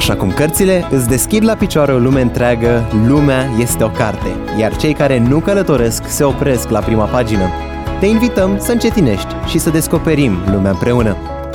Așa cum cărțile îți deschid la picioare o lume întreagă, lumea este o carte, iar cei care nu călătoresc se opresc la prima pagină. Te invităm să încetinești și să descoperim lumea împreună.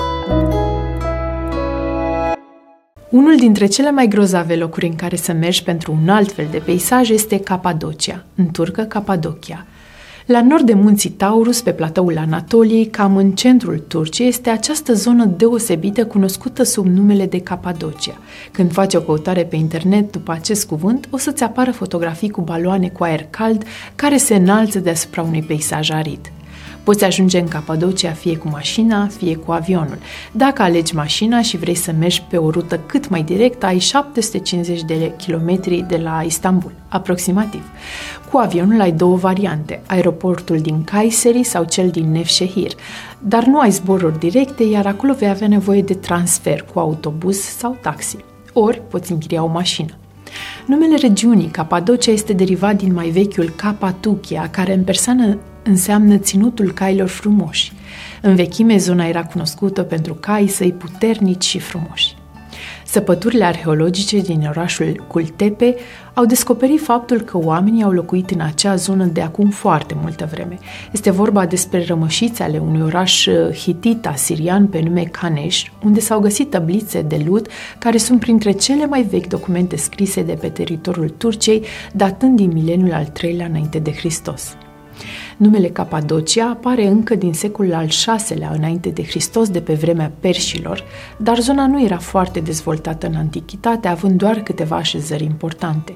Unul dintre cele mai grozave locuri în care să mergi pentru un alt fel de peisaj este Capadocia, în turcă Capadocia. La nord de munții Taurus, pe platoul Anatoliei, cam în centrul Turciei, este această zonă deosebită cunoscută sub numele de Capadocia. Când faci o căutare pe internet după acest cuvânt, o să-ți apară fotografii cu baloane cu aer cald care se înalță deasupra unui peisaj arid. Poți ajunge în Capadocia fie cu mașina, fie cu avionul. Dacă alegi mașina și vrei să mergi pe o rută cât mai directă, ai 750 de kilometri de la Istanbul, aproximativ. Cu avionul ai două variante, aeroportul din Kayseri sau cel din Nevşehir, dar nu ai zboruri directe, iar acolo vei avea nevoie de transfer cu autobuz sau taxi. Ori poți închiria o mașină. Numele regiunii Capadocia este derivat din mai vechiul Cappadocia, care în persană înseamnă ținutul cailor frumoși. În vechime, zona era cunoscută pentru caii săi puternici și frumoși. Săpăturile arheologice din orașul Kultepe au descoperit faptul că oamenii au locuit în acea zonă de acum foarte multă vreme. Este vorba despre rămășițe ale unui oraș hitit asirian pe nume Kanesh, unde s-au găsit tablițe de lut care sunt printre cele mai vechi documente scrise de pe teritoriul Turciei, datând din mileniul al III-lea înainte de Hristos. Numele Capadocia apare încă din secolul al VI-lea înainte de Hristos, de pe vremea perșilor, dar zona nu era foarte dezvoltată în antichitate, având doar câteva așezări importante.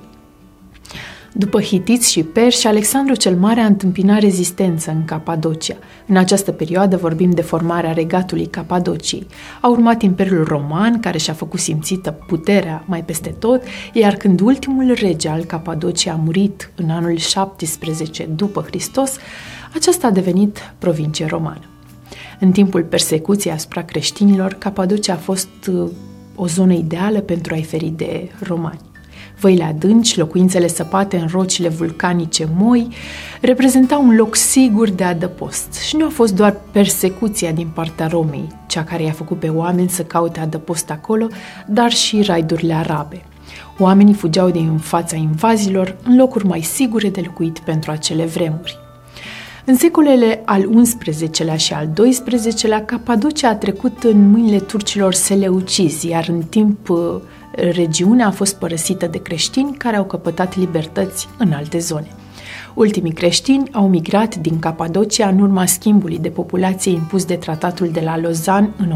După hitiți și perși, Alexandru cel Mare a întâmpinat rezistență în Capadocia. În această perioadă vorbim de formarea regatului Capadociei. A urmat Imperiul Roman, care și-a făcut simțită puterea mai peste tot, iar când ultimul rege al Capadociei a murit în anul 17 după Hristos, aceasta a devenit provincie romană. În timpul persecuției asupra creștinilor, Capadocia a fost o zonă ideală pentru a-i feri de romani. Văile adânci, locuințele săpate în rocile vulcanice moi, reprezentau un loc sigur de adăpost și nu a fost doar persecuția din partea Romei, cea care i-a făcut pe oameni să caute adăpost acolo, dar și raidurile arabe. Oamenii fugeau din fața invazilor în locuri mai sigure de locuit pentru acele vremuri. În secolele al XI-lea și al XII-lea, Capadocia a trecut în mâinile turcilor seleucizi, iar în timp regiunea a fost părăsită de creștini care au căpătat libertăți în alte zone. Ultimii creștini au migrat din Capadocia în urma schimbului de populație impus de tratatul de la Lausanne în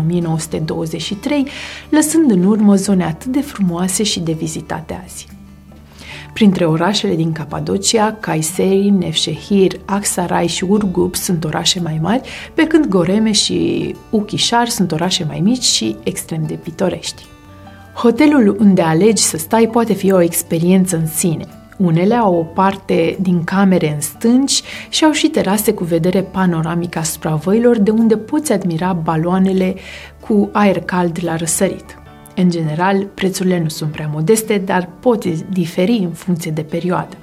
1923, lăsând în urmă zone atât de frumoase și de vizitate azi. Printre orașele din Capadocia, Kayseri, Nevşehir, Aksaray și Urgup sunt orașe mai mari, pe când Goreme și Ukishar sunt orașe mai mici și extrem de pitorești. Hotelul unde alegi să stai poate fi o experiență în sine. Unele au o parte din camere în stânci și au și terase cu vedere panoramică asupra văilor, de unde poți admira baloanele cu aer cald la răsărit. În general, prețurile nu sunt prea modeste, dar pot diferi în funcție de perioadă.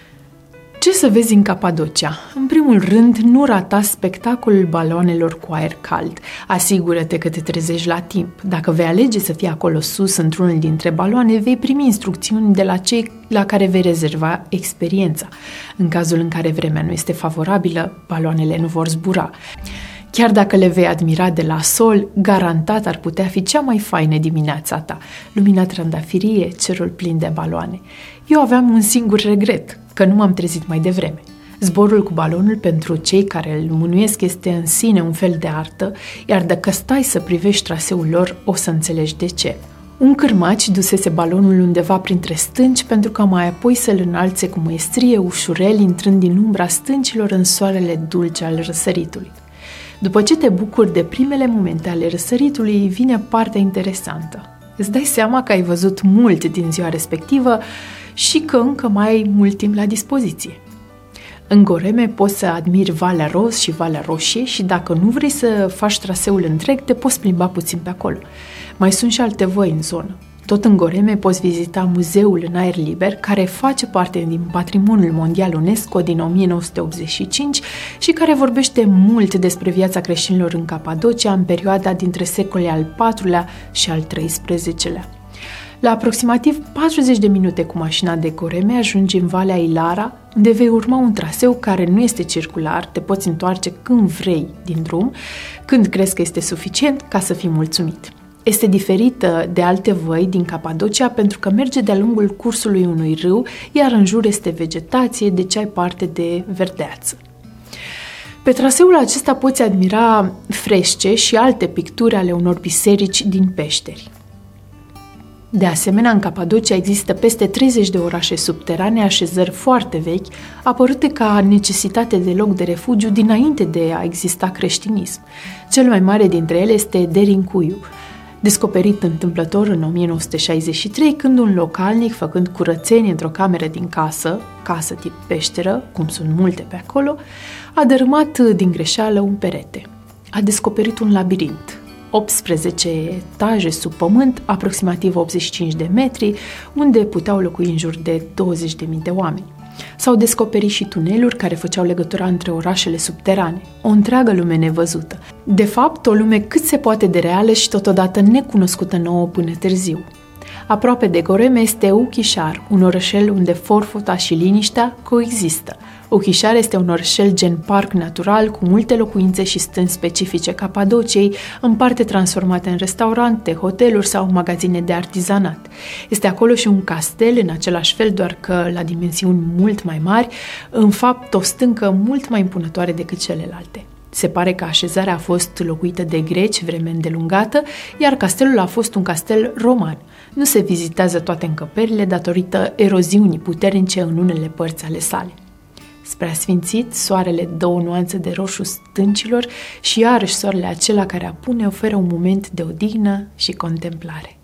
Ce să vezi în Capadocia? În primul rând, nu rata spectacolul baloanelor cu aer cald. Asigură-te că te trezești la timp. Dacă vei alege să fii acolo sus, într-unul dintre baloane, vei primi instrucțiuni de la cei la care vei rezerva experiența. În cazul în care vremea nu este favorabilă, baloanele nu vor zbura. Chiar dacă le vei admira de la sol, garantat ar putea fi cea mai faină dimineața ta. Lumina trandafirie, cerul plin de baloane. Eu aveam un singur regret, că nu m-am trezit mai devreme. Zborul cu balonul pentru cei care îl mânuiesc este în sine un fel de artă, iar dacă stai să privești traseul lor, o să înțelegi de ce. Un cârmaci dusese balonul undeva printre stânci pentru ca mai apoi să-l înalțe cu măestrie ușurel, intrând din umbra stâncilor în soarele dulce al răsăritului. După ce te bucuri de primele momente ale răsăritului, vine partea interesantă. Îți dai seama că ai văzut mult din ziua respectivă și că încă mai ai mult timp la dispoziție. În Goreme poți să admiri Valea Ros și Valea Roșie și dacă nu vrei să faci traseul întreg, te poți plimba puțin pe acolo. Mai sunt și alte văi în zonă. Tot în Goreme poți vizita muzeul în aer liber, care face parte din Patrimoniul Mondial UNESCO din 1985 și care vorbește mult despre viața creștinilor în Capadocia în perioada dintre secolele al IV-lea și al XIII-lea. La aproximativ 40 de minute cu mașina de Goreme ajungi în Valea Ilara, unde vei urma un traseu care nu este circular, te poți întoarce când vrei din drum, când crezi că este suficient ca să fii mulțumit. Este diferită de alte văi din Capadocia pentru că merge de-a lungul cursului unui râu, iar în jur este vegetație, deci ai parte de verdeață. Pe traseul acesta poți admira fresce și alte picturi ale unor biserici din peșteri. De asemenea, în Capadocia există peste 30 de orașe subterane, așezări foarte vechi, apărute ca necesitate de loc de refugiu dinainte de a exista creștinism. Cel mai mare dintre ele este Derincuiu, descoperit întâmplător în 1963, când un localnic, făcând curățenie într-o cameră din casă tip peșteră, cum sunt multe pe acolo, a dărâmat din greșeală un perete. A descoperit un labirint, 18 etaje sub pământ, aproximativ 85 de metri, unde puteau locui în jur de 20.000 de oameni. S-au descoperit și tuneluri care făceau legătura între orașele subterane, o întreagă lume nevăzută. De fapt, o lume cât se poate de reală și totodată necunoscută nouă până târziu. Aproape de Goreme este Uchișar, un orășel unde forfota și liniștea coexistă. Uchișar este un orășel gen parc natural cu multe locuințe și stânzi specifice Capadociei, în parte transformate în restaurante, hoteluri sau magazine de artizanat. Este acolo și un castel în același fel, doar că la dimensiuni mult mai mari, în fapt o stâncă mult mai impunătoare decât celelalte. Se pare că așezarea a fost locuită de greci vreme îndelungată, iar castelul a fost un castel roman. Nu se vizitează toate încăperile datorită eroziunii puternice în unele părți ale sale. Spre asfințit, soarele dă o nuanță de roșu stâncilor și iarăși soarele acela care apune oferă un moment de odihnă și contemplare.